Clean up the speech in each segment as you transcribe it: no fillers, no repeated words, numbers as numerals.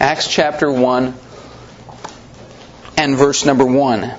Acts chapter 1 and verse number 1.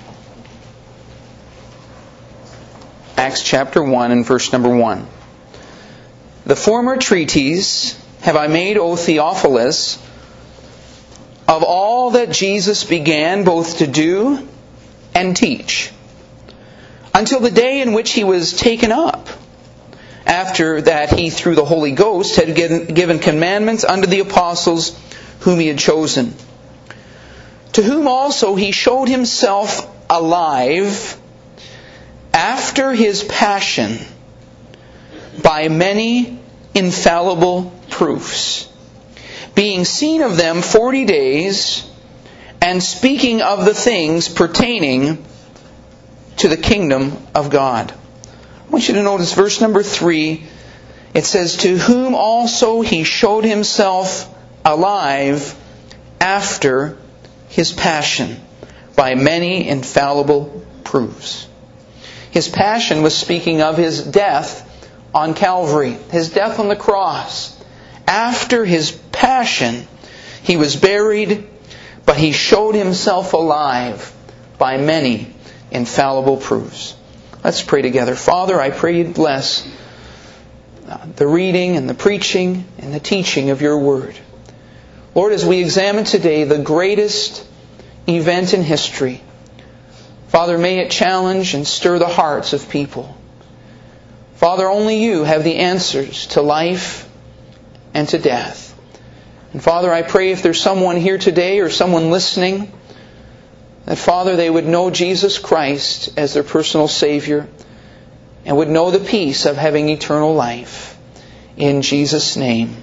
Acts chapter 1 and verse number 1. The former treatise have I made, O Theophilus, of all that Jesus began both to do and teach, until the day in which He was taken up. After that He, through the Holy Ghost, had given commandments unto the apostles whom He had chosen, to whom also He showed Himself alive after His passion by many infallible proofs, being seen of them 40 days, and speaking of the things pertaining to the kingdom of God. I want you to notice verse number 3. It says, to whom also He showed Himself alive after His passion by many infallible proofs. His passion was speaking of His death on Calvary, His death on the cross. After His passion, He was buried, but He showed Himself alive by many infallible proofs. Let's pray together. Father, I pray You'd bless the reading and the preaching and the teaching of Your Word. Lord, as we examine today the greatest event in history, Father, may it challenge and stir the hearts of people. Father, only You have the answers to life and to death. And Father, I pray if there's someone here today or someone listening, that Father, they would know Jesus Christ as their personal Savior and would know the peace of having eternal life. In Jesus' name,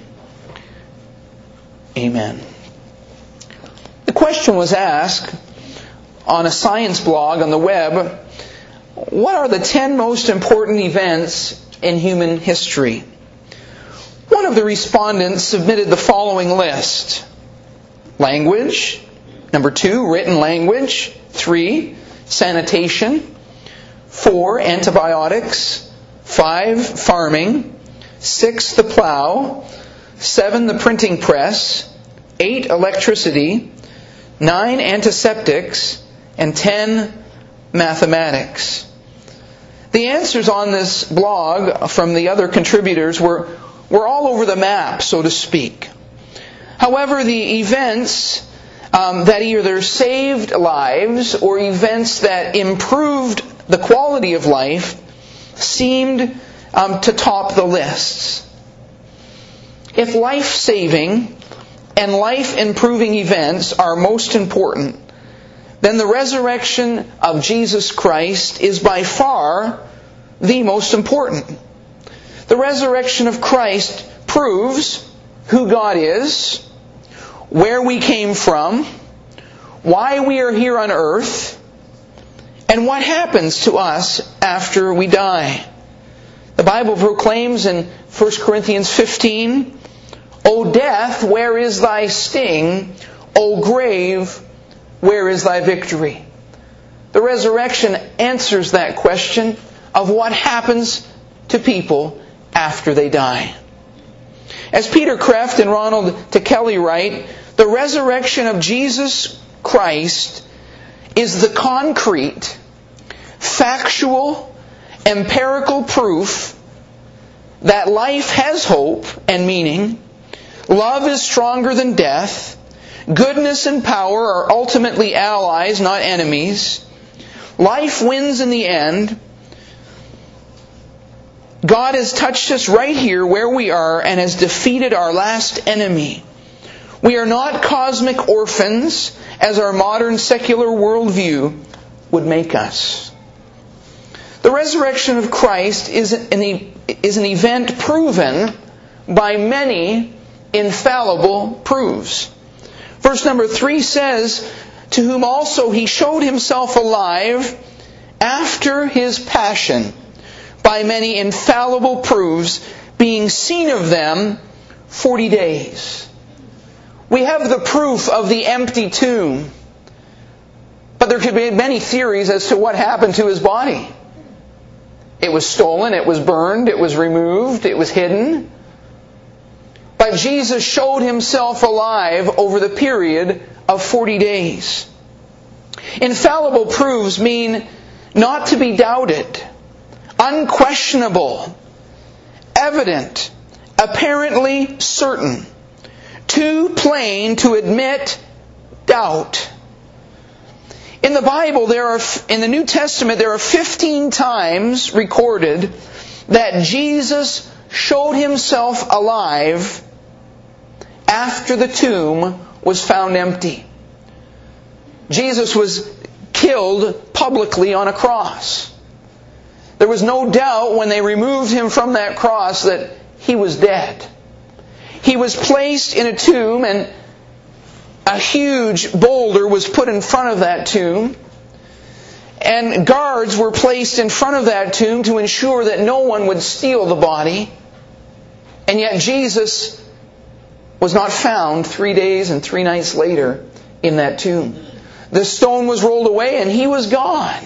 amen. The question was asked on a science blog on the web, what are the 10 most important events in human history? One of the respondents submitted the following list. Language. Number 2, written language. 3, sanitation. 4, antibiotics. 5, farming. 6, the plow. 7, the printing press. 8, electricity. 9, antiseptics. And 10, mathematics. The answers on this blog from the other contributors were all over the map, so to speak. However, the events that either saved lives or events that improved the quality of life seemed to top the lists. If life-saving and life-improving events are most important, then the resurrection of Jesus Christ is by far the most important. The resurrection of Christ proves who God is, where we came from, why we are here on earth, and what happens to us after we die. The Bible proclaims in 1 Corinthians 15, O death, where is thy sting? O grave, where is thy victory? The resurrection answers that question of what happens to people after they die. As Peter Kreft and Ronald Tekeli write, the resurrection of Jesus Christ is the concrete, factual, empirical proof that life has hope and meaning, love is stronger than death, goodness and power are ultimately allies, not enemies. Life wins in the end. God has touched us right here where we are and has defeated our last enemy. We are not cosmic orphans as our modern secular worldview would make us. The resurrection of Christ is an event proven by many infallible proofs. Verse number 3 says, to whom also He showed Himself alive after His passion by many infallible proofs, being seen of them 40 days. We have the proof of the empty tomb, but there could be many theories as to what happened to His body. It was stolen, it was burned, it was removed, it was hidden. but Jesus showed Himself alive over the period of 40 days. Infallible proofs mean not to be doubted, unquestionable, evident, apparently certain, too plain to admit doubt. In the Bible, in the New Testament, there are 15 times recorded that Jesus showed Himself alive after the tomb was found empty. Jesus was killed publicly on a cross. There was no doubt when they removed Him from that cross that He was dead. He was placed in a tomb, and a huge boulder was put in front of that tomb. And guards were placed in front of that tomb to ensure that no one would steal the body. And yet Jesus was not found 3 days and 3 nights later in that tomb. The stone was rolled away and He was gone.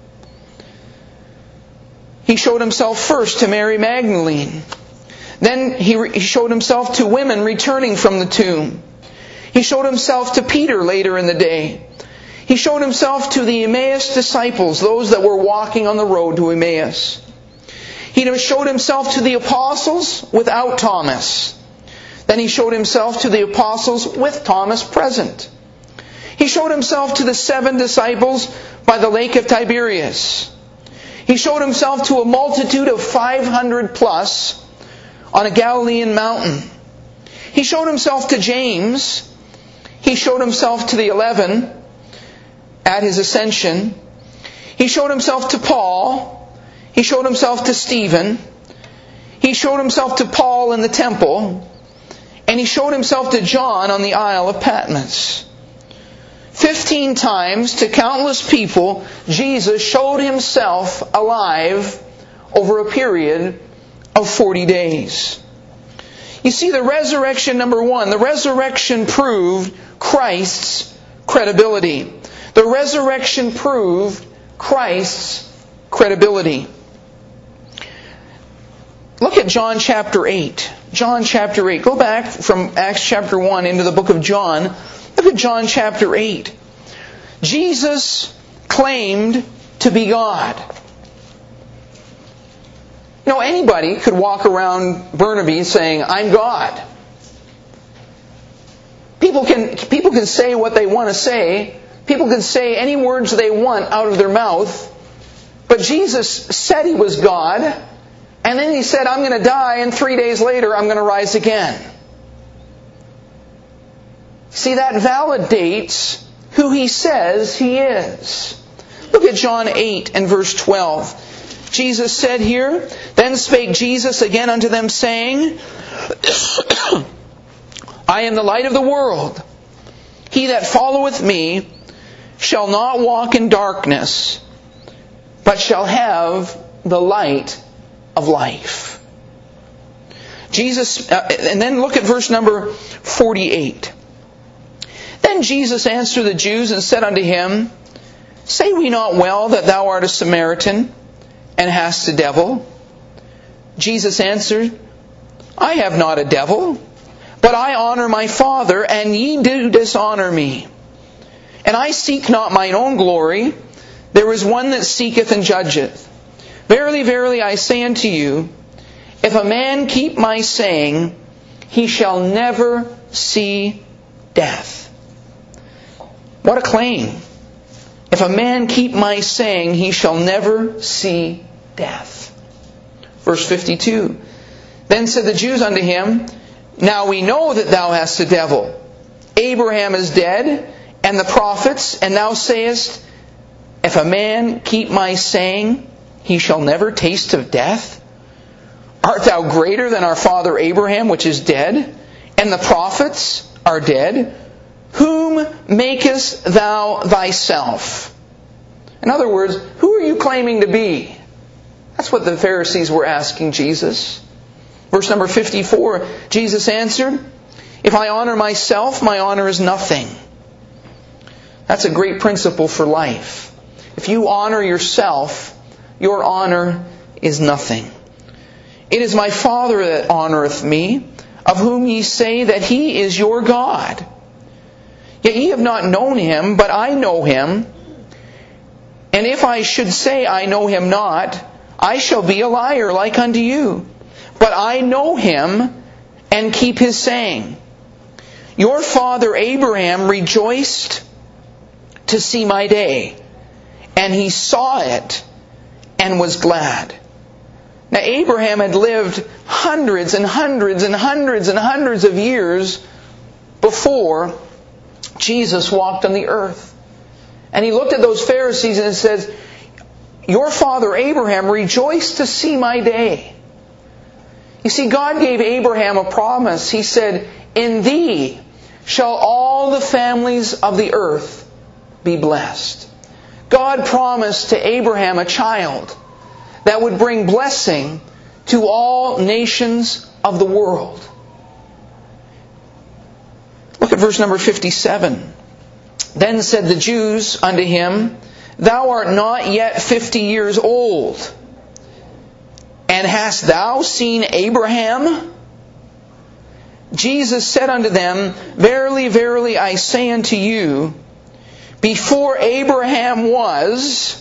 He showed Himself first to Mary Magdalene. Then He showed Himself to women returning from the tomb. He showed Himself to Peter later in the day. He showed Himself to the Emmaus disciples, those that were walking on the road to Emmaus. He showed Himself to the apostles without Thomas. Then He showed Himself to the apostles with Thomas present. He showed Himself to the 7 disciples by the lake of Tiberias. He showed Himself to a multitude of 500 plus on a Galilean mountain. He showed Himself to James. He showed Himself to the 11 at His ascension. He showed Himself to Paul. He showed Himself to Stephen. He showed Himself to Paul in the temple. And He showed Himself to John on the Isle of Patmos. 15 times to countless people, Jesus showed Himself alive over a period of 40 days. You see, the resurrection, number one, the resurrection proved Christ's credibility. The resurrection proved Christ's credibility. Look at John chapter 8. John chapter 8. Go back from Acts chapter 1 into the book of John. Look at John chapter 8. Jesus claimed to be God. You know, anybody could walk around Burnaby saying, I'm God. People can say what they want to say. People can say any words they want out of their mouth. But Jesus said He was God. And then He said, I'm going to die, and 3 days later I'm going to rise again. See, that validates who He says He is. Look at John 8 and verse 12. Jesus said here, Then spake Jesus again unto them, saying, I am the light of the world. He that followeth me shall not walk in darkness, but shall have the light of life. Jesus, and then look at verse number 48. Then Jesus answered the Jews and said unto him, Say we not well that thou art a Samaritan, and hast a devil? Jesus answered, I have not a devil, but I honor my Father, and ye do dishonor me. And I seek not mine own glory. There is one that seeketh and judgeth. Verily, verily, I say unto you, if a man keep my saying, he shall never see death. What a claim. If a man keep my saying, he shall never see death. Verse 52. Then said the Jews unto him, Now we know that thou hast a devil. Abraham is dead, and the prophets, and thou sayest, If a man keep my saying, he shall never taste of death? Art thou greater than our father Abraham, which is dead, and the prophets are dead? Whom makest thou thyself? In other words, who are you claiming to be? That's what the Pharisees were asking Jesus. Verse number 54, Jesus answered, If I honor myself, my honor is nothing. That's a great principle for life. If you honor yourself, your honor is nothing. It is my Father that honoreth me. of whom ye say that he is your God. Yet ye have not known him, but I know him. And if I should say I know him not, I shall be a liar like unto you. But I know him, and keep his saying. Your father Abraham rejoiced to see my day, and he saw it, and was glad. Now Abraham had lived hundreds and hundreds and hundreds and hundreds of years before Jesus walked on the earth. And he looked at those Pharisees and says, your father Abraham rejoiced to see my day. You see, God gave Abraham a promise. He said, in thee shall all the families of the earth be blessed. God promised to Abraham a child that would bring blessing to all nations of the world. Look at verse number 57. Then said the Jews unto him, thou art not yet 50 years old, and hast thou seen Abraham? Jesus said unto them, verily, verily, I say unto you, before Abraham was,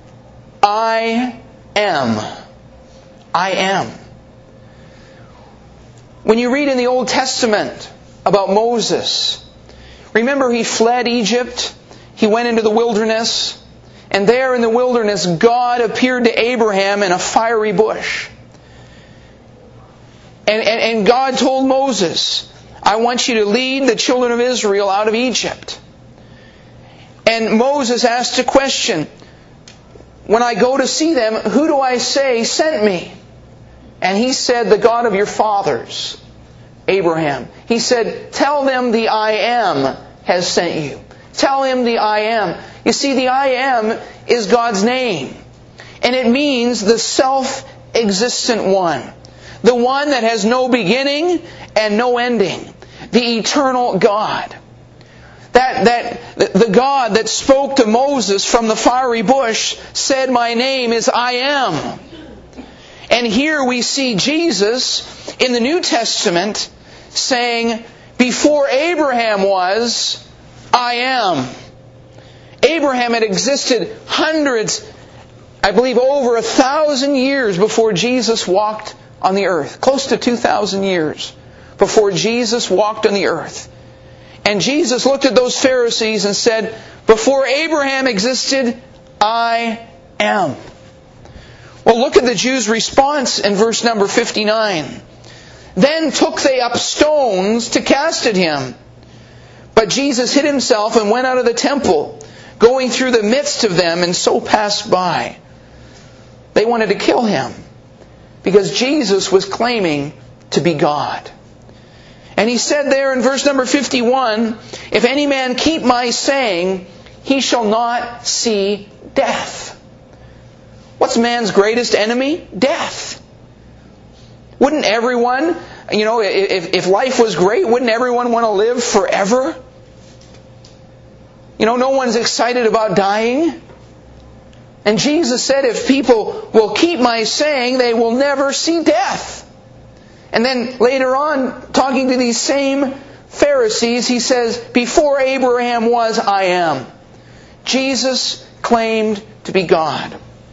I am. I am. When you read in the Old Testament about Moses, remember he fled Egypt, he went into the wilderness, and there in the wilderness God appeared to Abraham in a fiery bush. And God told Moses, I want you to lead the children of Israel out of Egypt. And Moses asked a question, when I go to see them, who do I say sent me? And he said, the God of your fathers, Abraham. He said, tell them the I am has sent you. Tell him the I am. You see, the I am is God's name. And it means the self-existent one. The one that has no beginning and no ending. The eternal God. The God that spoke to Moses from the fiery bush said, my name is I am. And here we see Jesus in the New Testament saying, before Abraham was, I am. Abraham had existed hundreds, I believe over 1,000 years before Jesus walked on the earth. Close to 2,000 years before Jesus walked on the earth. And Jesus looked at those Pharisees and said, before Abraham existed, I am. Well, look at the Jews' response in verse number 59. Then took they up stones to cast at him. But Jesus hid himself and went out of the temple, going through the midst of them, and so passed by. They wanted to kill him because Jesus was claiming to be God. And he said there in verse number 51, if any man keep my saying, he shall not see death. What's man's greatest enemy? Death. Wouldn't everyone, if life was great, wouldn't everyone want to live forever? No one's excited about dying. And Jesus said, if people will keep my saying, they will never see death. And then later on, talking to these same Pharisees, he says, before Abraham was, I am. Jesus claimed to be God.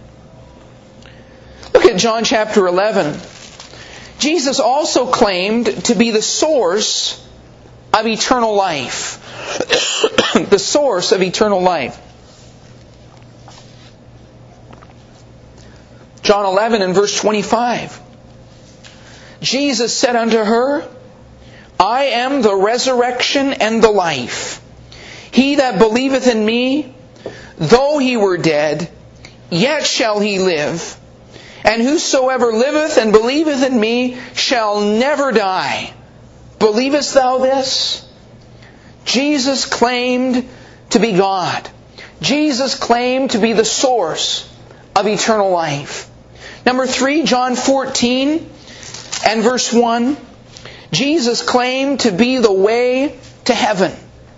Look at John chapter 11. Jesus also claimed to be the source of eternal life. The source of eternal life. John 11 and verse 25. Jesus said unto her, I am the resurrection and the life. He that believeth in me, though he were dead, yet shall he live. And whosoever liveth and believeth in me shall never die. Believest thou this? Jesus claimed to be God. Jesus claimed to be the source of eternal life. Number 3, John 14 and verse 1. Jesus claimed to be the way to heaven.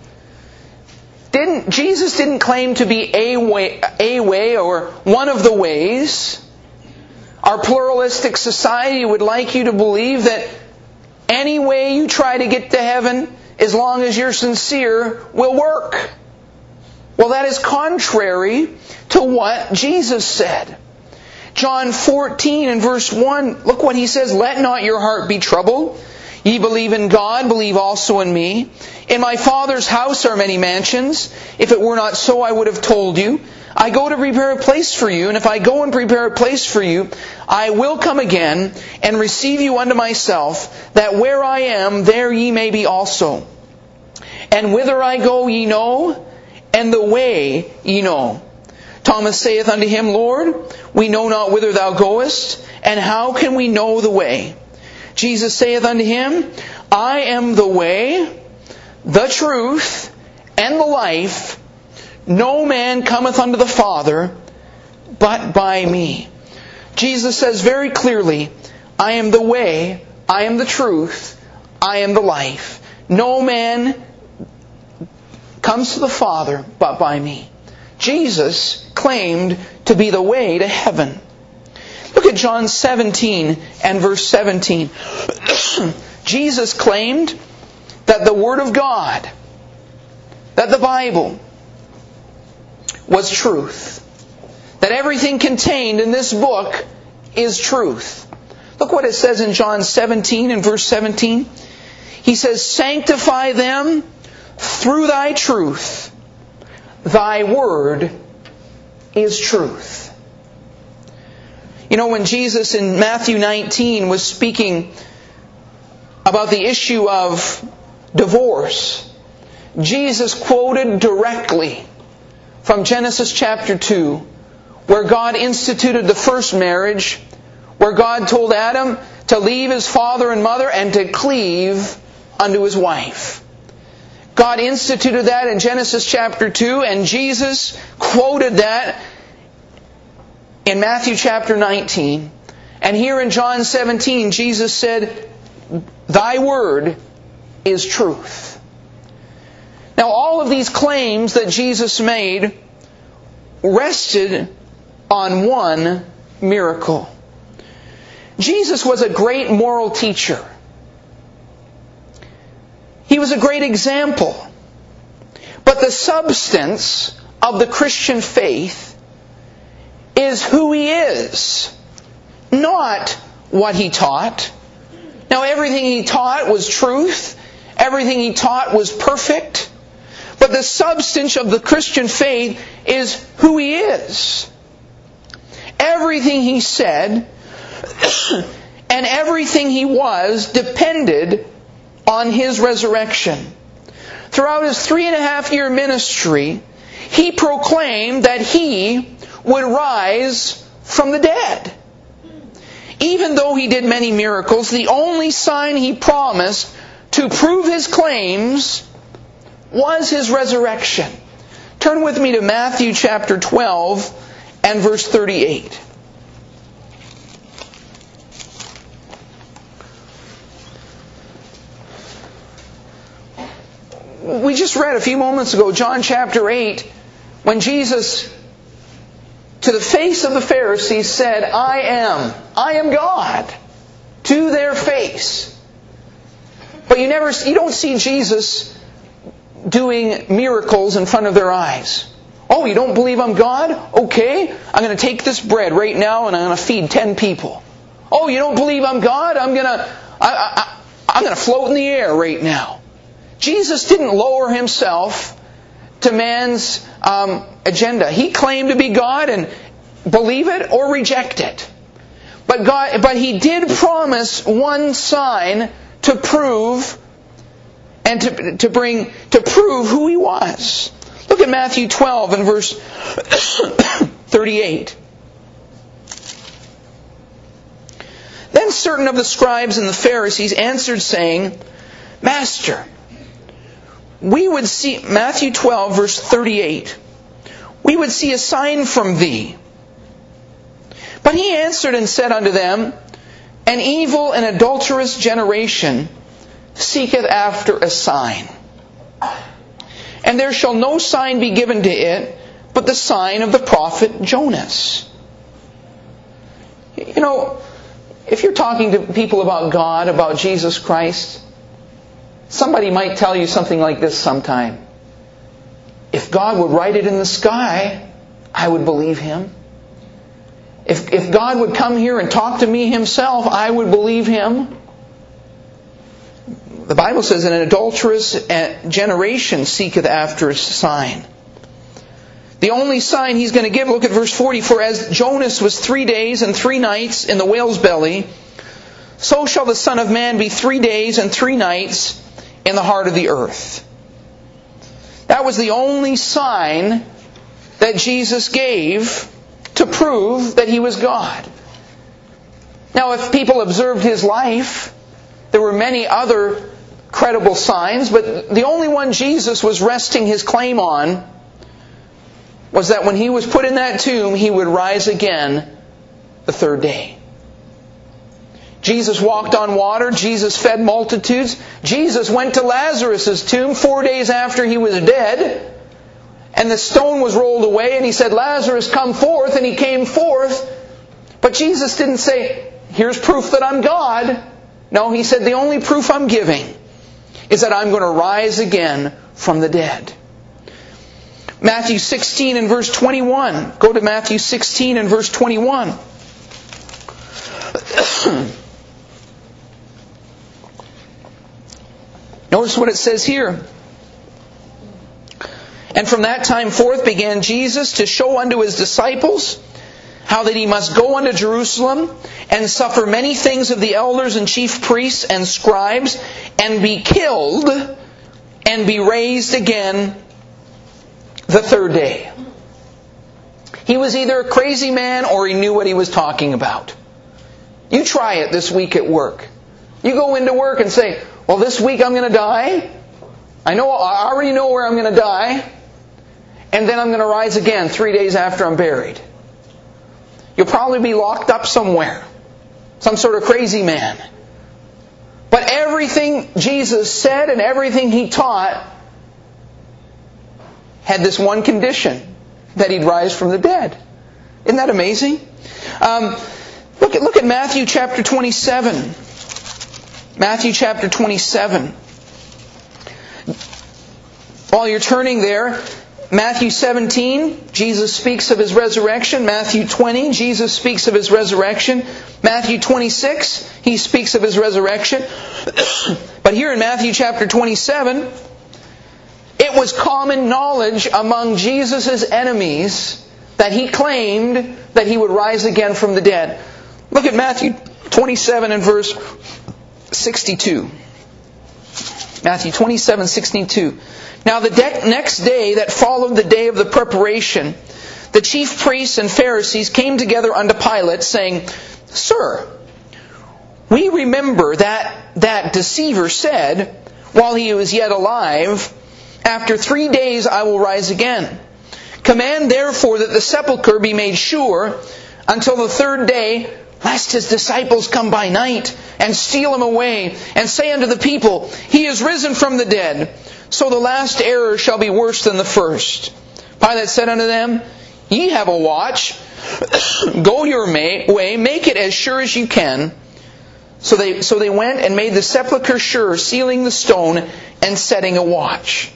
Jesus didn't claim to be a way or one of the ways. Our pluralistic society would like you to believe that any way you try to get to heaven, as long as you're sincere, will work. Well, that is contrary to what Jesus said. John 14 and verse 1, look what He says, "Let not your heart be troubled. Ye believe in God, believe also in me. In my Father's house are many mansions. If it were not so, I would have told you. I go to prepare a place for you, and if I go and prepare a place for you, I will come again and receive you unto myself, that where I am, there ye may be also. And whither I go ye know, and the way ye know." Thomas saith unto Him, "Lord, we know not whither Thou goest, and how can we know the way?" Jesus saith unto him, "I am the way, the truth, and the life. No man cometh unto the Father but by me." Jesus says very clearly, I am the way, I am the truth, I am the life. No man comes to the Father but by me. Jesus claimed to be the way to heaven. Look at John 17 and verse 17. Jesus claimed that the Word of God, that the Bible, was truth. That everything contained in this book is truth. Look what it says in John 17 and verse 17. He says, "Sanctify them through Thy truth. Thy Word is truth." You know, when Jesus in Matthew 19 was speaking about the issue of divorce, Jesus quoted directly from Genesis chapter 2, where God instituted the first marriage, where God told Adam to leave his father and mother and to cleave unto his wife. God instituted that in Genesis chapter 2, and Jesus quoted that in Matthew chapter 19. And here in John 17, Jesus said, "Thy word is truth." Now, all of these claims that Jesus made rested on one miracle. Jesus was a great moral teacher. He was a great example. But the substance of the Christian faith is who He is, not what He taught. Now, everything He taught was truth. Everything He taught was perfect. But the substance of the Christian faith is who He is. Everything He said and everything He was depended on His resurrection. Throughout His 3.5-year ministry, He proclaimed that He would rise from the dead. Even though He did many miracles, the only sign He promised to prove His claims was His resurrection. Turn with me to Matthew chapter 12 and verse 38. We just read a few moments ago, John chapter 8, when Jesus, to the face of the Pharisees, said, I am God, to their face. But you don't see Jesus doing miracles in front of their eyes. Oh, you don't believe I'm God? Okay, I'm going to take this bread right now and I'm going to feed 10 people. Oh, you don't believe I'm God? I'm going to float in the air right now. Jesus didn't lower Himself to man's agenda. He claimed to be God, and believe it or reject it. But He did promise one sign to prove and to prove who He was. Look at Matthew 12 and verse 38. Then certain of the scribes and the Pharisees answered, saying, Master, we would see, Matthew 12 verse 38, we would see a sign from Thee. But He answered and said unto them, An evil and adulterous generation seeketh after a sign. And there shall no sign be given to it, but the sign of the prophet Jonas. You know, If you're talking to people about God, about Jesus Christ, somebody might tell you something like this sometime. If God would write it in the sky, I would believe Him. If God would come here and talk to me Himself, I would believe Him. The Bible says, an adulterous generation seeketh after a sign. The only sign He's going to give, look at verse 40, for as Jonas was 3 days and 3 nights in the whale's belly, so shall the Son of Man be 3 days and 3 nights in the heart of the earth. That was the only sign that Jesus gave to prove that He was God. Now, if people observed His life, there were many other credible signs, but the only one Jesus was resting His claim on was that when He was put in that tomb, He would rise again the third day. Jesus walked on water. Jesus fed multitudes. Jesus went to Lazarus' tomb 4 days after he was dead. And the stone was rolled away and He said, Lazarus, come forth. And he came forth. But Jesus didn't say, here's proof that I'm God. No, He said, the only proof I'm giving is that I'm going to rise again from the dead. Matthew 16 and verse 21. Go to Matthew 16 and verse 21. Notice what it says here. And from that time forth began Jesus to show unto His disciples how that He must go unto Jerusalem and suffer many things of the elders and chief priests and scribes, and be killed, and be raised again the third day. He was either a crazy man or he knew what he was talking about. You try it this week at work. You go into work and say, well, this week I'm going to die. I already know where I'm going to die. And then I'm going to rise again 3 days after I'm buried. You'll probably be locked up somewhere. Some sort of crazy man. But everything Jesus said and everything He taught had this one condition, that He'd rise from the dead. Isn't that amazing? Look at Matthew chapter 27. Matthew chapter 27. While you're turning there, Matthew 17, Jesus speaks of His resurrection. Matthew 20, Jesus speaks of His resurrection. Matthew 26, He speaks of His resurrection. But here in Matthew chapter 27, it was common knowledge among Jesus' enemies that He claimed that He would rise again from the dead. Look at Matthew 27 and verse 62. Matthew 27, 62. Now the next day that followed the day of the preparation, the chief priests and Pharisees came together unto Pilate, saying, Sir, we remember that deceiver said, while he was yet alive, after 3 days I will rise again. Command therefore that the sepulchre be made sure until the third day, lest His disciples come by night and steal Him away, and say unto the people, He is risen from the dead. So the last error shall be worse than the first. Pilate said unto them, Ye have a watch. Go your way, make it as sure as you can. So they went and made the sepulchre sure, sealing the stone and setting a watch.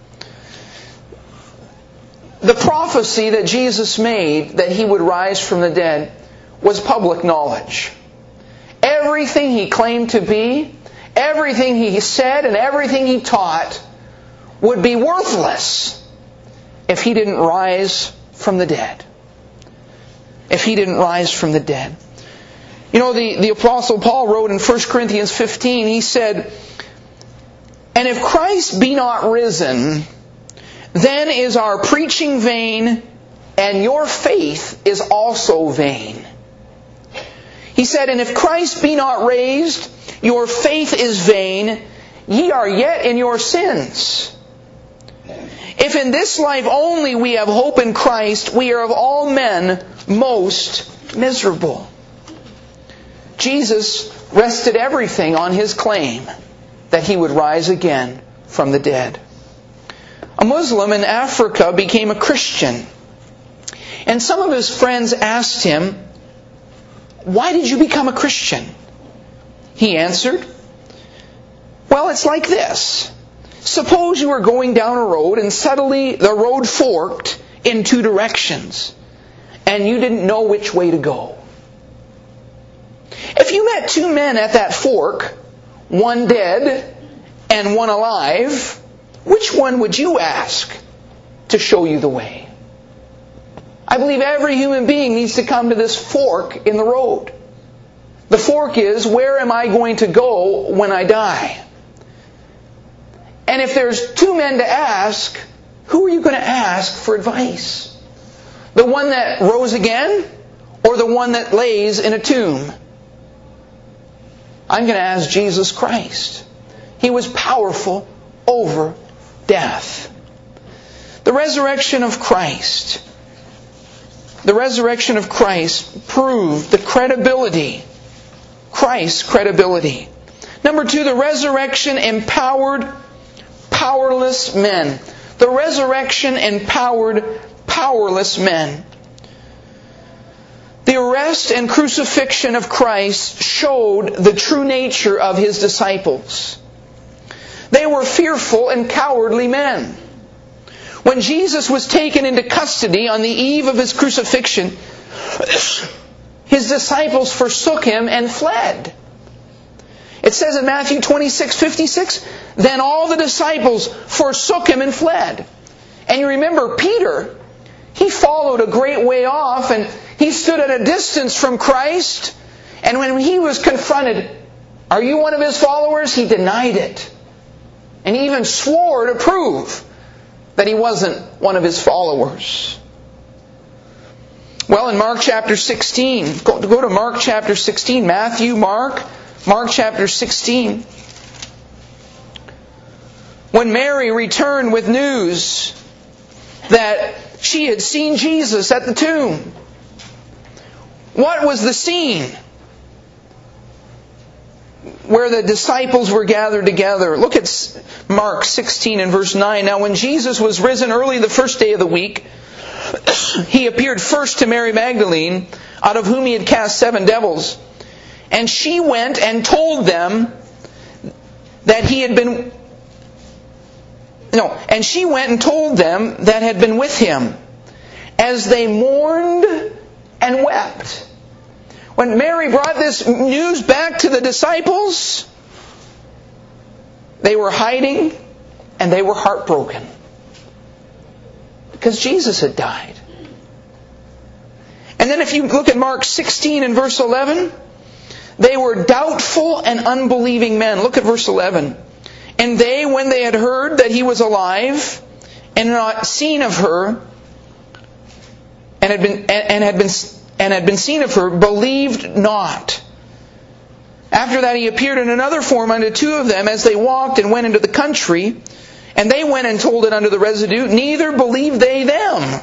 The prophecy that Jesus made that He would rise from the dead was public knowledge. Everything He claimed to be, everything He said, and everything He taught would be worthless if He didn't rise from the dead. If He didn't rise from the dead. You know, the Apostle Paul wrote in 1 Corinthians 15, he said, And if Christ be not risen, then is our preaching vain, and your faith is also vain. He said, And if Christ be not raised, your faith is vain, ye are yet in your sins. If in this life only we have hope in Christ, we are of all men most miserable. Jesus rested everything on His claim that He would rise again from the dead. A Muslim in Africa became a Christian. And some of his friends asked him, "Why did you become a Christian?" He answered, "Well, it's like this. Suppose you were going down a road and suddenly the road forked in two directions and you didn't know which way to go. If you met two men at that fork, one dead and one alive, which one would you ask to show you the way?" I believe every human being needs to come to this fork in the road. The fork is, where am I going to go when I die? And if there's two men to ask, who are you going to ask for advice? The one that rose again, or the one that lays in a tomb? I'm going to ask Jesus Christ. He was powerful over death. The resurrection of Christ. The resurrection of Christ proved the credibility, Christ's credibility. Number two, the resurrection empowered powerless men. The resurrection empowered powerless men. The arrest and crucifixion of Christ showed the true nature of His disciples. They were fearful and cowardly men. When Jesus was taken into custody on the eve of His crucifixion, His disciples forsook Him and fled. It says in Matthew 26:56, "Then all the disciples forsook Him and fled." And you remember Peter, he followed a great way off and he stood at a distance from Christ. And when he was confronted, "Are you one of His followers?" he denied it. And he even swore to prove that he wasn't one of His followers. Well, in Mark chapter 16, go to Mark chapter 16, Mark chapter 16. When Mary returned with news that she had seen Jesus at the tomb, what was the scene where the disciples were gathered together? Look at Mark 16 and verse 9. "Now when Jesus was risen early the first day of the week, He appeared first to Mary Magdalene, out of whom He had cast 7 devils. And she went and told them that had been with Him, as they mourned and wept." When Mary brought this news back to the disciples, they were hiding and they were heartbroken. Because Jesus had died. And then if you look at Mark 16 and verse 11, they were doubtful and unbelieving men. Look at verse 11. "And they, when they had heard that He was alive, and not seen of her, and had been seen of her, believed not. After that He appeared in another form unto 2 of them as they walked and went into the country. And they went and told it unto the residue, neither believed they them."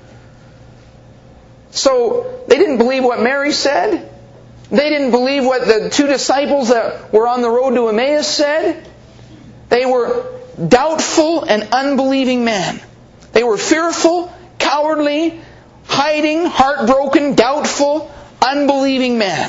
So, they didn't believe what Mary said. They didn't believe what the 2 disciples that were on the road to Emmaus said. They were doubtful and unbelieving men. They were fearful, cowardly, hiding, heartbroken, doubtful, unbelieving men.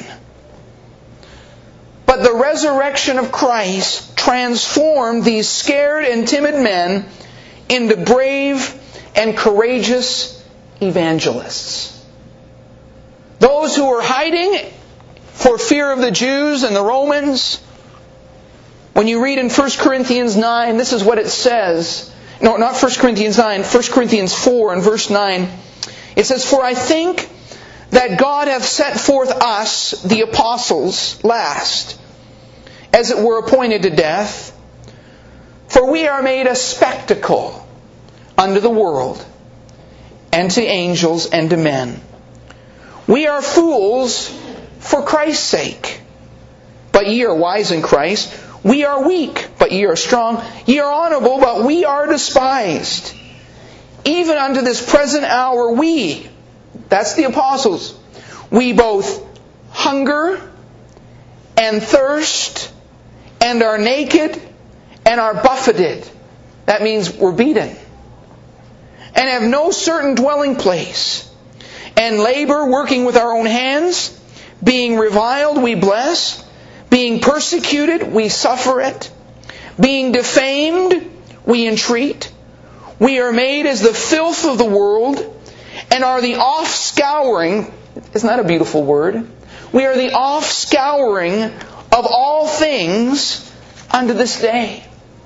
But the resurrection of Christ transformed these scared and timid men into brave and courageous evangelists. Those who were hiding for fear of the Jews and the Romans, when you read in 1 Corinthians 9, this is what it says. No, not 1 Corinthians 9, 1 Corinthians 4 and verse 9. It says, "For I think that God hath set forth us, the apostles, last, as it were appointed to death. For we are made a spectacle unto the world, and to angels, and to men. We are fools for Christ's sake. But ye are wise in Christ. We are weak, but ye are strong. Ye are honorable, but we are despised. Even unto this present hour we," that's the apostles, "we both hunger and thirst and are naked and are buffeted." That means we're beaten. "And have no certain dwelling place. And labor, working with our own hands, Being reviled, we bless. Being persecuted, we suffer it. Being defamed, we entreat. We are made as the filth of the world, and are the offscouring, isn't that a beautiful word? We are the offscouring of all things unto this day.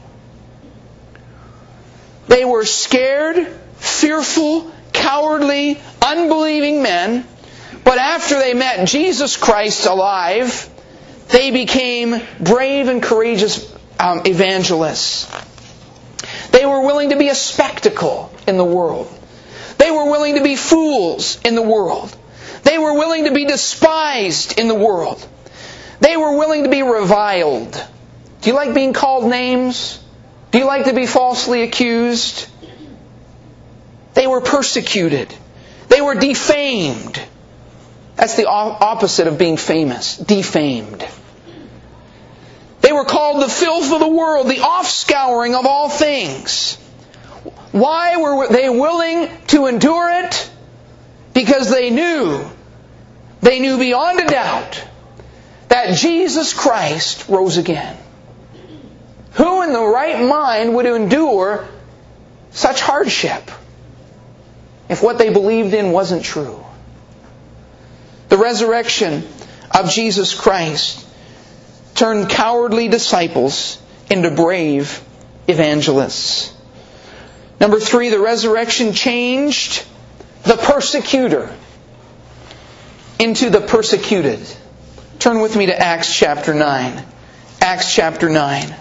They were scared, fearful, cowardly, unbelieving men, but after they met Jesus Christ alive, they became brave and courageous evangelists. They were willing to be a spectacle in the world. They were willing to be fools in the world. They were willing to be despised in the world. They were willing to be reviled. Do you like being called names? Do you like to be falsely accused? They were persecuted. They were defamed. That's the opposite of being famous. Defamed. They were called the filth of the world, the offscouring of all things. Why were they willing to endure it? Because they knew beyond a doubt that Jesus Christ rose again. Who in the right mind would endure such hardship if what they believed in wasn't true? The resurrection of Jesus Christ turned cowardly disciples into brave evangelists. Number 3, the resurrection changed the persecutor into the persecuted. Turn with me to Acts chapter 9. Acts chapter 9.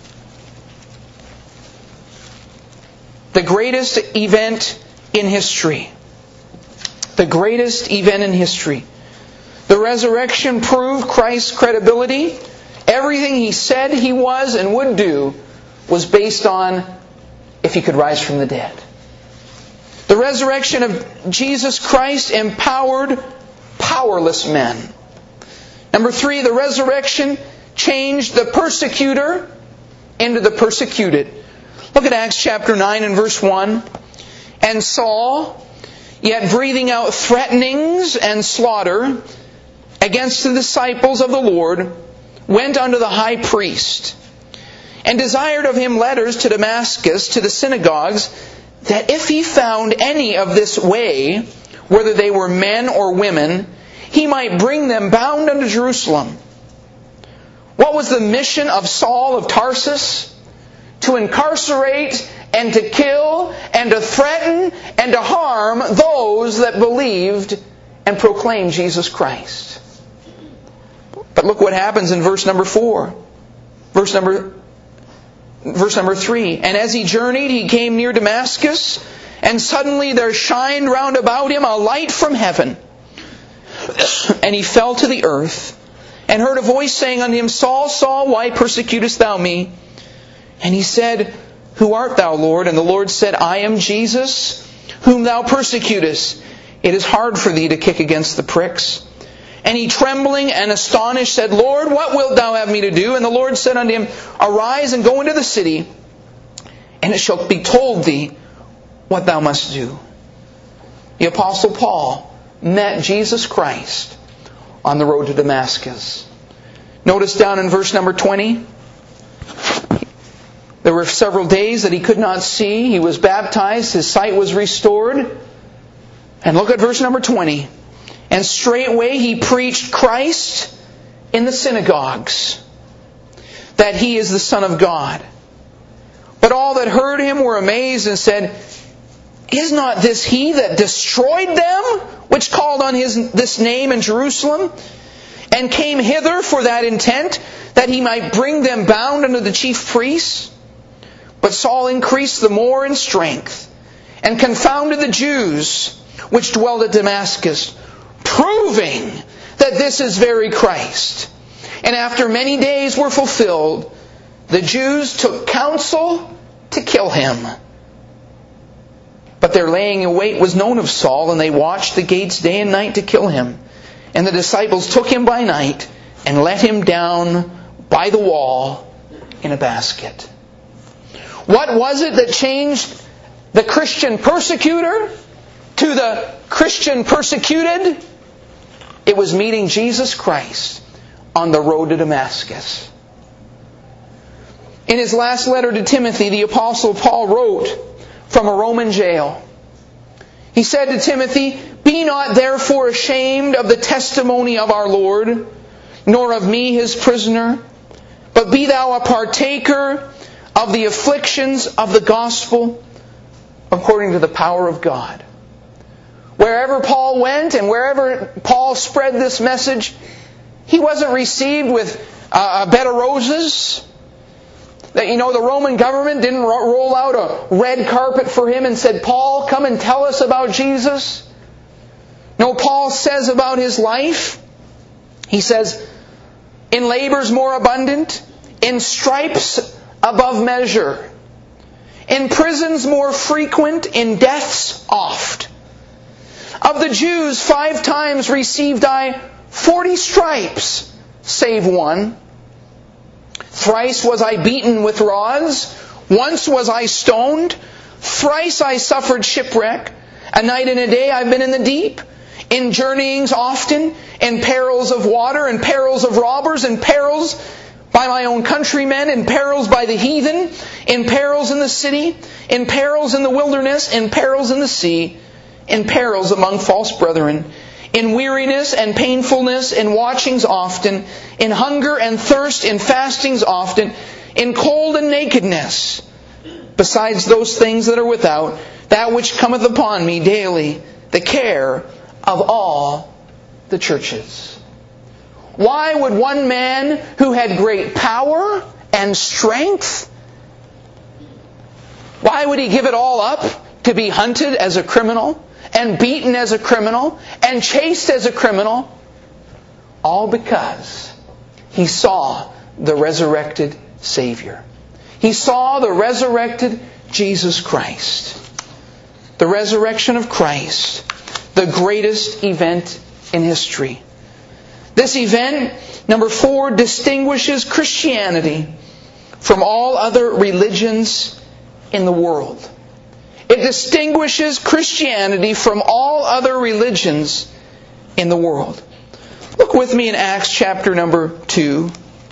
The greatest event in history. The greatest event in history. The resurrection proved Christ's credibility. Everything He said He was and would do was based on if He could rise from the dead. The resurrection of Jesus Christ empowered powerless men. Number 3, the resurrection changed the persecutor into the persecuted. Look at Acts chapter 9 and verse 1. And Saul, yet breathing out threatenings and slaughter against the disciples of the Lord, went unto the high priest, and desired of him letters to Damascus, to the synagogues, that if he found any of this way, whether they were men or women, he might bring them bound unto Jerusalem. What was the mission of Saul of Tarsus? To incarcerate and to kill and to threaten and to harm those that believed and proclaimed Jesus Christ. But look what happens in verse number 4. Verse number 3. And as he journeyed, he came near Damascus, and suddenly there shined round about him a light from heaven. And he fell to the earth, and heard a voice saying unto him, Saul, Saul, why persecutest thou me? And he said, Who art thou, Lord? And the Lord said, I am Jesus, whom thou persecutest. It is hard for thee to kick against the pricks. And he, trembling and astonished, said, Lord, what wilt thou have me to do? And the Lord said unto him, Arise and go into the city, and it shall be told thee what thou must do. The Apostle Paul met Jesus Christ on the road to Damascus. Notice down in verse number 20, there were several days that he could not see. He was baptized. His sight was restored. And look at verse number 20. And straightway he preached Christ in the synagogues, that He is the Son of God. But all that heard Him were amazed and said, Is not this He that destroyed them, which called on this name in Jerusalem, and came hither for that intent, that He might bring them bound unto the chief priests? But Saul increased the more in strength, and confounded the Jews which dwelled at Damascus, proving that this is very Christ. And after many days were fulfilled, the Jews took counsel to kill Him. But their laying in wait was known of Saul, and they watched the gates day and night to kill Him. And the disciples took Him by night, and let Him down by the wall in a basket. What was it that changed the Christian persecutor to the Christian persecuted? It was meeting Jesus Christ on the road to Damascus. In his last letter to Timothy, the Apostle Paul wrote from a Roman jail. He said to Timothy, "Be not therefore ashamed of the testimony of our Lord, nor of me his prisoner, but be thou a partaker of the afflictions of the gospel according to the power of God." Wherever Paul went and wherever Paul spread this message, he wasn't received with a bed of roses. The Roman government didn't roll out a red carpet for him and said, "Paul, come and tell us about Jesus." No, Paul says about his life, he says, "In labors more abundant, in stripes above measure, in prisons more frequent, in deaths oft. Of the Jews 5 times received I 40 stripes, save one. Thrice was I beaten with rods, once was I stoned, thrice I suffered shipwreck, a night and a day I've been in the deep, in journeyings often, in perils of water, in perils of robbers, in perils by my own countrymen, in perils by the heathen, in perils in the city, in perils in the wilderness, in perils in the sea, in perils among false brethren, in weariness and painfulness, in watchings often, in hunger and thirst, in fastings often, in cold and nakedness, besides those things that are without, that which cometh upon me daily, the care of all the churches." Why would one man who had great power and strength, why would he give it all up to be hunted as a criminal, and beaten as a criminal, and chased as a criminal? All because he saw the resurrected Savior. He saw the resurrected Jesus Christ. The resurrection of Christ, the greatest event in history. This event, number 4, distinguishes Christianity from all other religions in the world. It distinguishes Christianity from all other religions in the world. Look with me in Acts chapter number 2.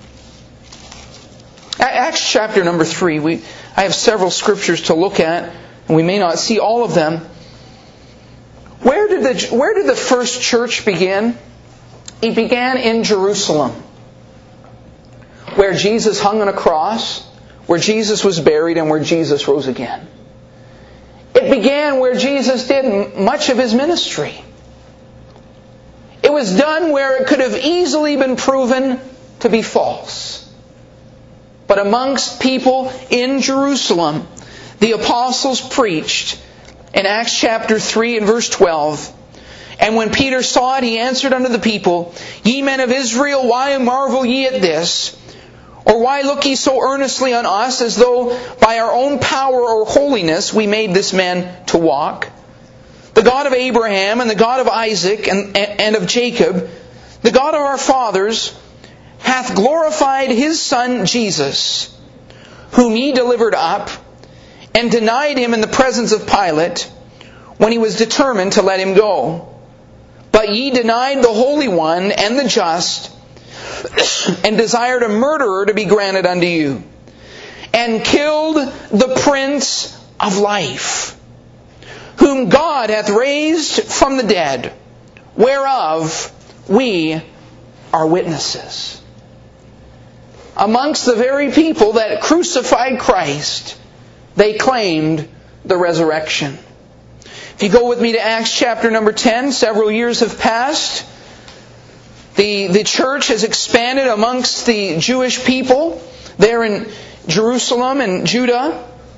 Acts chapter number 3. I have several scriptures to look at, and we may not see all of them. Where did the first church begin? It began in Jerusalem, where Jesus hung on a cross, where Jesus was buried, and where Jesus rose again. It began where Jesus did much of His ministry. It was done where it could have easily been proven to be false. But amongst people in Jerusalem, the apostles preached in Acts chapter 3 and verse 12. "And when Peter saw it, he answered unto the people, Ye men of Israel, why marvel ye at this? Or why look ye so earnestly on us, as though by our own power or holiness we made this man to walk? The God of Abraham and the God of Isaac and of Jacob, the God of our fathers, hath glorified His Son Jesus, whom ye delivered up, and denied Him in the presence of Pilate, when he was determined to let Him go. But ye denied the Holy One and the just, and desired a murderer to be granted unto you, and killed the Prince of Life, whom God hath raised from the dead, whereof we are witnesses." Amongst the very people that crucified Christ, they claimed the resurrection. If you go with me to Acts chapter number 10, several years have passed. The church has expanded amongst the Jewish people there in Jerusalem and Judah.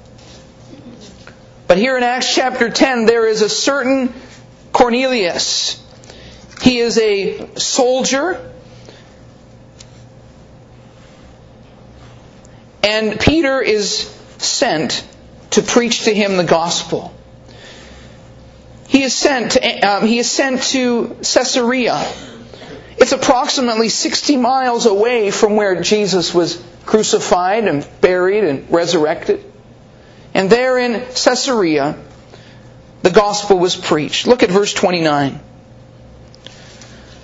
But here in Acts chapter 10, there is a certain Cornelius. He is a soldier. And Peter is sent to preach to him the gospel. He is sent to Caesarea. It's approximately 60 miles away from where Jesus was crucified and buried and resurrected. And there in Caesarea, the gospel was preached. Look at verse 29.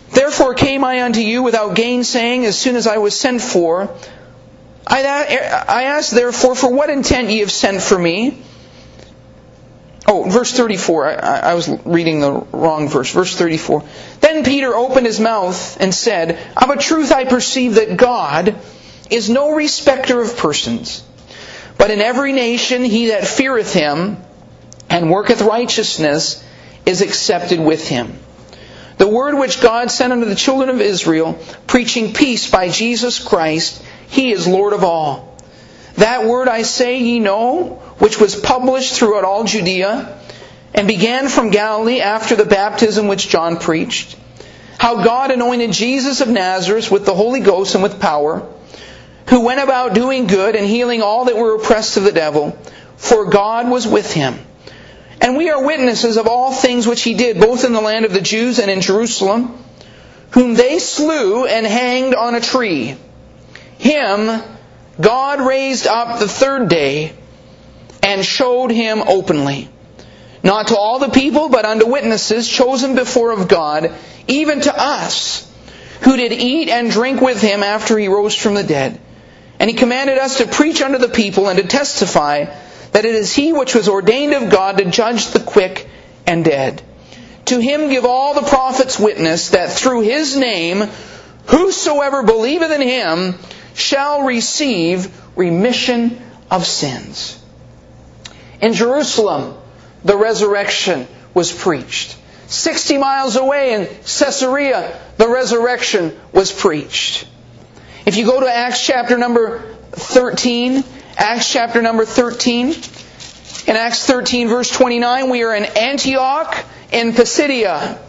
Therefore came I unto you without gainsaying, as soon as I was sent for. I asked therefore, for what intent ye have sent for me? Oh, verse 34. I was reading the wrong verse. Verse 34. Then Peter opened his mouth and said, Of a truth I perceive that God is no respecter of persons, but in every nation he that feareth him and worketh righteousness is accepted with him. The word which God sent unto the children of Israel, preaching peace by Jesus Christ, He is Lord of all. That word I say ye know, which was published throughout all Judea, and began from Galilee after the baptism which John preached, how God anointed Jesus of Nazareth with the Holy Ghost and with power, who went about doing good and healing all that were oppressed of the devil, for God was with him. And we are witnesses of all things which He did, both in the land of the Jews and in Jerusalem, whom they slew and hanged on a tree. Him God raised up the third day, and showed Him openly, not to all the people, but unto witnesses chosen before of God, even to us, who did eat and drink with Him after He rose from the dead. And He commanded us to preach unto the people and to testify that it is He which was ordained of God to judge the quick and dead. To Him give all the prophets witness that through His name whosoever believeth in Him shall receive remission of sins. In Jerusalem, the resurrection was preached. 60 miles away in Caesarea, the resurrection was preached. If you go to Acts chapter number 13, Acts chapter number 13, in Acts 13 verse 29, we are in Antioch in Pisidia.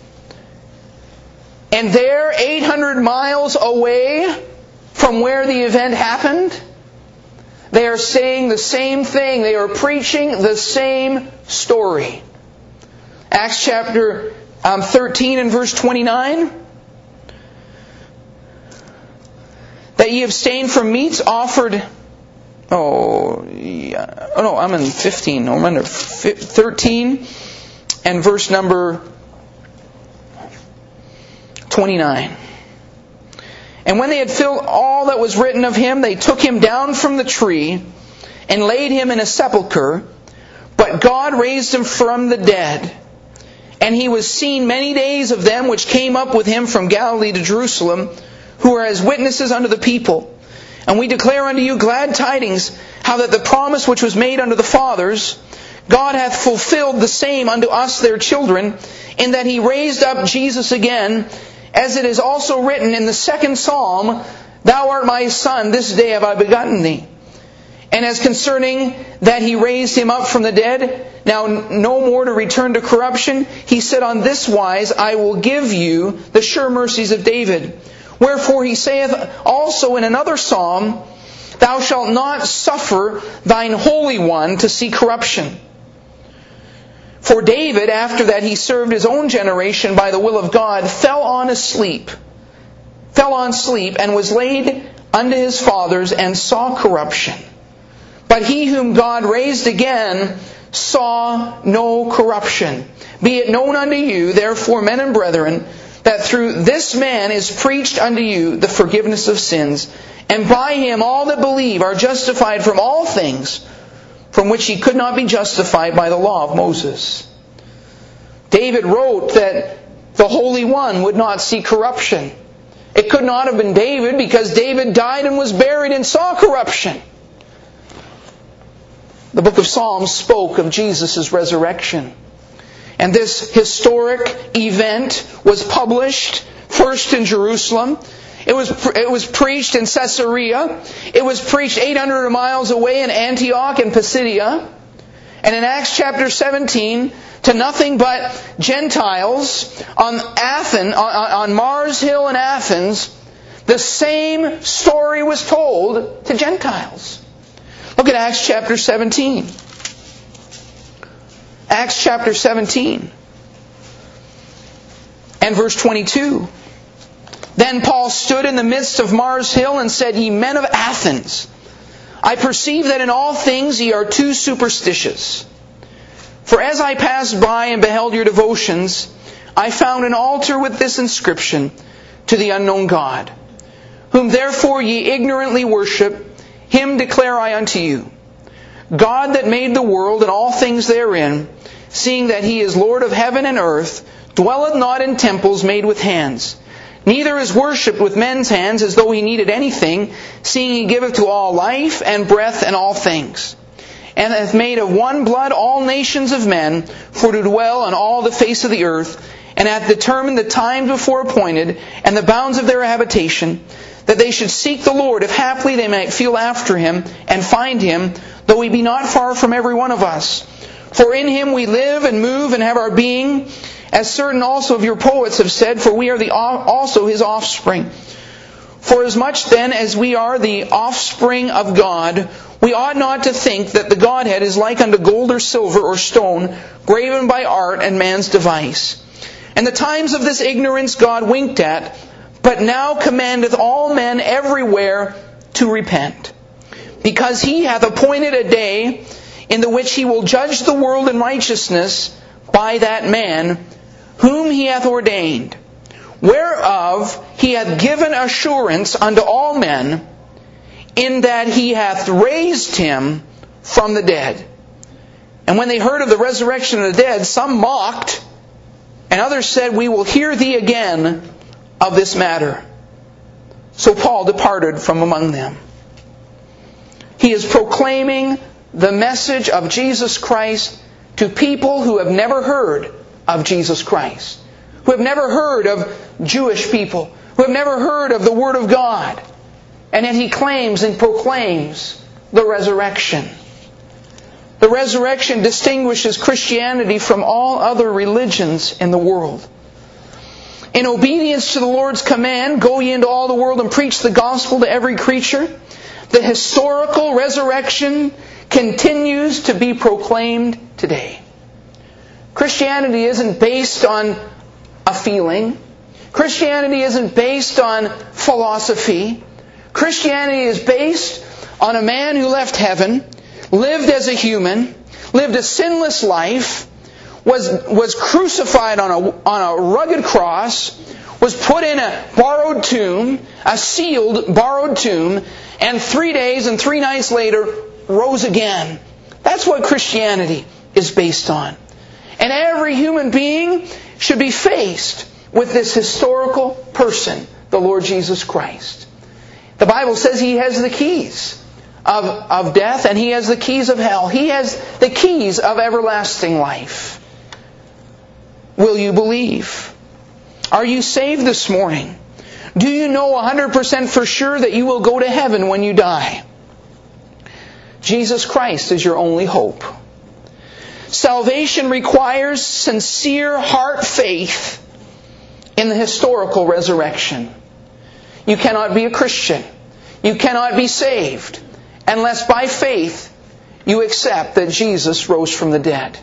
And there, 800 miles away from where the event happened, they are saying the same thing. They are preaching the same story. Acts chapter 13 and verse 29. That ye abstain from meats offered... I'm in 15. No, I'm under 13 and verse number 29. And when they had filled all that was written of Him, they took Him down from the tree and laid Him in a sepulchre. But God raised Him from the dead. And He was seen many days of them which came up with Him from Galilee to Jerusalem, who are as witnesses unto the people. And we declare unto you glad tidings, how that the promise which was made unto the fathers, God hath fulfilled the same unto us their children, in that He raised up Jesus again, as it is also written in the second Psalm, Thou art my Son, this day have I begotten Thee. And as concerning that He raised Him up from the dead, now no more to return to corruption, He said on this wise, I will give you the sure mercies of David. Wherefore He saith also in another psalm, Thou shalt not suffer Thine Holy One to see corruption. For David, after that he served his own generation by the will of God, fell on sleep, and was laid unto his fathers, and saw corruption. But he whom God raised again saw no corruption. Be it known unto you, therefore, men and brethren, that through this man is preached unto you the forgiveness of sins, and by Him all that believe are justified from all things from which he could not be justified by the law of Moses. David wrote that the Holy One would not see corruption. It could not have been David, because David died and was buried and saw corruption. The book of Psalms spoke of Jesus' resurrection. And this historic event was published first in Jerusalem. It was preached in Caesarea. It was preached 800 miles away in Antioch and Pisidia. And in Acts chapter 17, to nothing but Gentiles on Mars Hill in Athens, the same story was told to Gentiles. Look at Acts chapter 17. Acts chapter 17 and verse 22. Then Paul stood in the midst of Mars Hill and said, Ye men of Athens, I perceive that in all things ye are too superstitious. For as I passed by and beheld your devotions, I found an altar with this inscription, to the unknown God. Whom therefore ye ignorantly worship, him declare I unto you. God that made the world and all things therein, seeing that he is Lord of heaven and earth, dwelleth not in temples made with hands, neither is worshipped with men's hands as though he needed anything, seeing he giveth to all life and breath and all things. And hath made of one blood all nations of men, for to dwell on all the face of the earth, and hath determined the times before appointed, and the bounds of their habitation, that they should seek the Lord, if haply they might feel after him, and find him, though he be not far from every one of us. For in him we live and move and have our being, as certain also of your poets have said, for we are also his offspring. For as much then as we are the offspring of God, we ought not to think that the Godhead is like unto gold or silver or stone, graven by art and man's device. And the times of this ignorance God winked at, but now commandeth all men everywhere to repent. Because he hath appointed a day in the which he will judge the world in righteousness by that man whom he hath ordained, whereof he hath given assurance unto all men, in that he hath raised him from the dead. And when they heard of the resurrection of the dead, some mocked, and others said, We will hear thee again of this matter. So Paul departed from among them. He is proclaiming the message of Jesus Christ to people who have never heard of Jesus Christ, who have never heard of Jewish people, who have never heard of the Word of God. And yet he claims and proclaims the resurrection. The resurrection distinguishes Christianity from all other religions in the world. In obedience to the Lord's command, go ye into all the world and preach the gospel to every creature, the historical resurrection continues to be proclaimed today. Christianity isn't based on a feeling. Christianity isn't based on philosophy. Christianity is based on a man who left heaven, lived as a human, lived a sinless life, was crucified on a rugged cross, was put in a borrowed tomb, a sealed borrowed tomb, and 3 days and 3 nights later rose again. That's what Christianity is based on. And every human being should be faced with this historical person, the Lord Jesus Christ. The Bible says He has the keys of death, and He has the keys of hell. He has the keys of everlasting life. Will you believe? Are you saved this morning? Do you know 100% for sure that you will go to heaven when you die? Jesus Christ is your only hope. Salvation requires sincere heart faith in the historical resurrection. You cannot be a Christian. You cannot be saved unless by faith you accept that Jesus rose from the dead.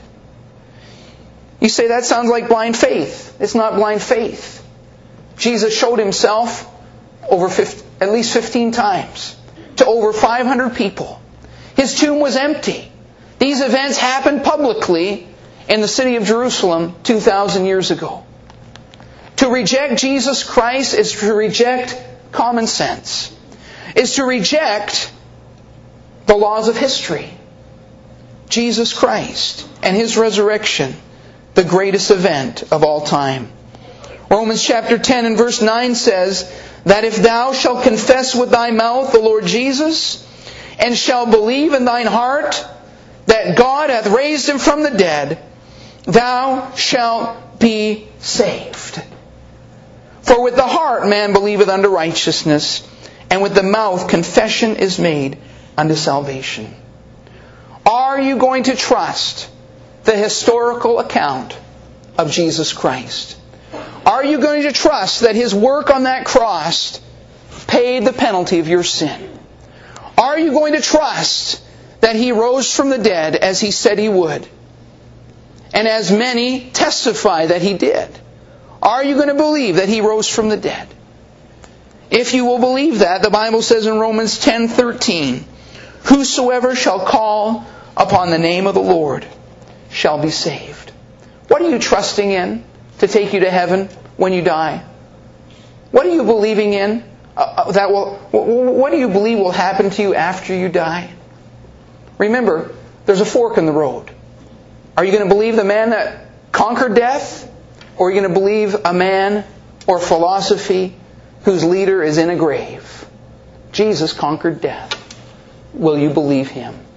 You say, that sounds like blind faith. It's not blind faith. Jesus showed Himself at least 15 times to over 500 people. His tomb was empty. These events happened publicly in the city of Jerusalem 2,000 years ago. To reject Jesus Christ is to reject common sense. Is to reject the laws of history. Jesus Christ and His resurrection, the greatest event of all time. Romans chapter 10 and verse 9 says that if thou shalt confess with thy mouth the Lord Jesus, and shalt believe in thine heart that God hath raised Him from the dead, thou shalt be saved. For with the heart man believeth unto righteousness, and with the mouth confession is made unto salvation. Are you going to trust the historical account of Jesus Christ? Are you going to trust that His work on that cross paid the penalty of your sin? Are you going to trust that He rose from the dead as He said He would? And as many testify that He did. Are you going to believe that He rose from the dead? If you will believe that, the Bible says in Romans 10:13, whosoever shall call upon the name of the Lord shall be saved. What are you trusting in to take you to heaven when you die? What are you believing in? What do you believe will happen to you after you die? Remember, there's a fork in the road. Are you going to believe the man that conquered death? Or are you going to believe a man or philosophy whose leader is in a grave? Jesus conquered death. Will you believe Him?